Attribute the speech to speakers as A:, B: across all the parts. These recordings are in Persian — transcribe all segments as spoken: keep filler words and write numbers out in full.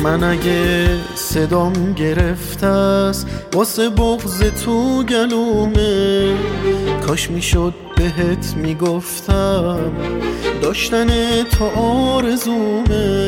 A: من اگه صدام گرفته است واسه بغض تو گلومه، کاش میشد بهت میگفتم داشتن تو آرزومه.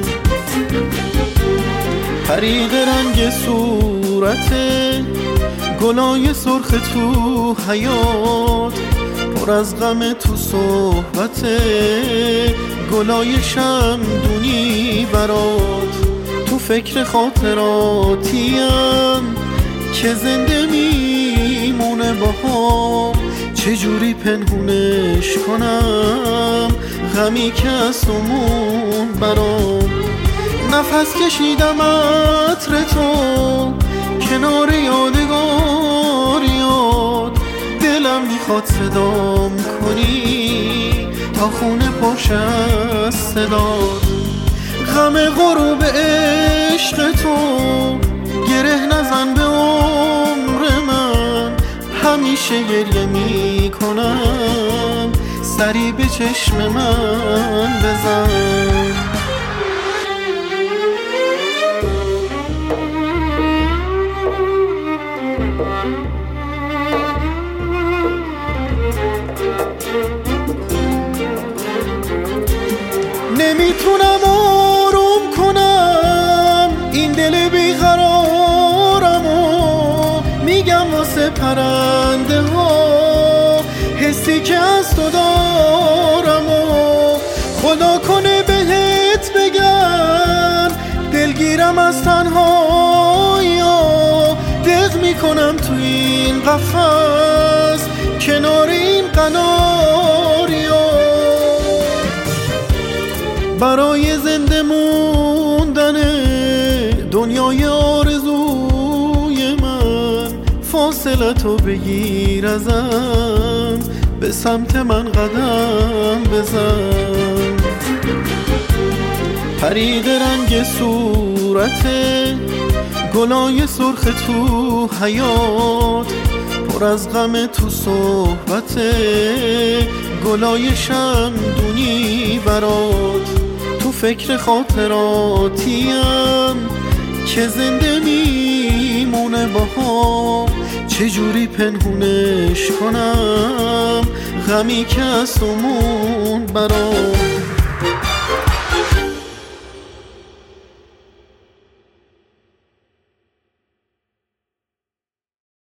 A: پرید رنگ صورت گلای سرخ تو حیات، پر از غم تو صحبت گلای شمدونی برات. تو فکر خاطراتیم که زنده میمونه باهام، چجوری پنهونش کنم غمی که از تومون برام. نفس کشیدم عطر تو کنار یادگاریات، دلم میخواد صدام کنی تا خونه پاشه از صدات. غم غروب عشق تو گره نزن به عمر من، همیشه گریه میکنم سری به چشم من بزن. نمیتونم آروم کنم این دل بیقرارمو، میگم واسه پرنده ها حسی که از تو دارمو. خدا کنه بهت بگن دلگیرم از تنهایا، دق میکنم تو این قفس کنار این قناریا. برای زنده موندن دنیای آرزوی من، فاصلتو بگیر ازم به سمت من قدم بزن. پرید رنگ صورت گلای سرخ تو حیات، پر از غم تو صحبت گلای شمدونی برات. تو فکر خاطراتیم که زنده میمونه باهام، چجوری پنهونش کنم غمی که از تومون برات.